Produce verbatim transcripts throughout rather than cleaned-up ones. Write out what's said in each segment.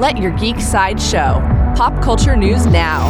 Let your geek side show. Pop culture news now.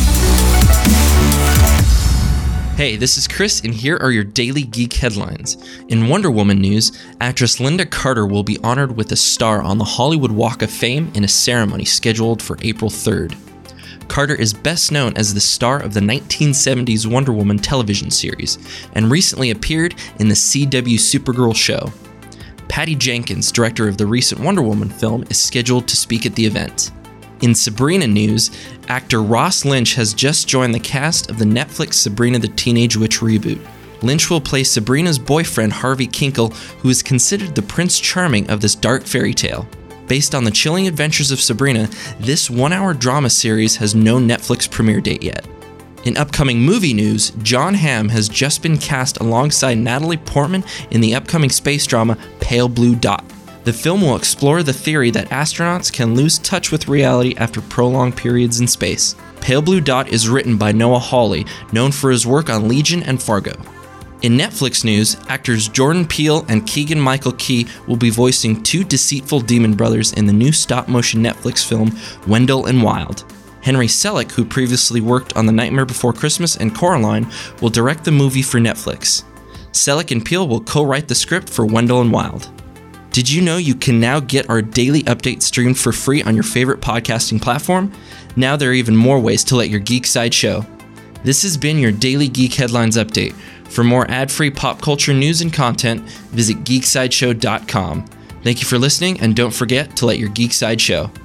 Hey, this is Chris, and here are your daily geek headlines. In Wonder Woman news, actress Lynda Carter will be honored with a star on the Hollywood Walk of Fame in a ceremony scheduled for April third. Carter is best known as the star of the nineteen seventies Wonder Woman television series, and recently appeared in the C W Supergirl show. Patty Jenkins, director of the recent Wonder Woman film, is scheduled to speak at the event. In Sabrina news, actor Ross Lynch has just joined the cast of the Netflix Sabrina the Teenage Witch reboot. Lynch will play Sabrina's boyfriend Harvey Kinkle, who is considered the Prince Charming of this dark fairy tale. Based on the chilling adventures of Sabrina, this one-hour drama series has no Netflix premiere date yet. In upcoming movie news, Jon Hamm has just been cast alongside Natalie Portman in the upcoming space drama Pale Blue Dot. The film will explore the theory that astronauts can lose touch with reality after prolonged periods in space. Pale Blue Dot is written by Noah Hawley, known for his work on Legion and Fargo. In Netflix news, actors Jordan Peele and Keegan-Michael Key will be voicing two deceitful demon brothers in the new stop-motion Netflix film Wendell and Wild. Henry Selick, who previously worked on The Nightmare Before Christmas and Coraline, will direct the movie for Netflix. Selick and Peele will co-write the script for Wendell and Wild. Did you know you can now get our daily update streamed for free on your favorite podcasting platform? Now there are even more ways to let your geek side show. This has been your Daily Geek Headlines Update. For more ad-free pop culture news and content, visit geek side show dot com. Thank you for listening, and don't forget to let your geek side show.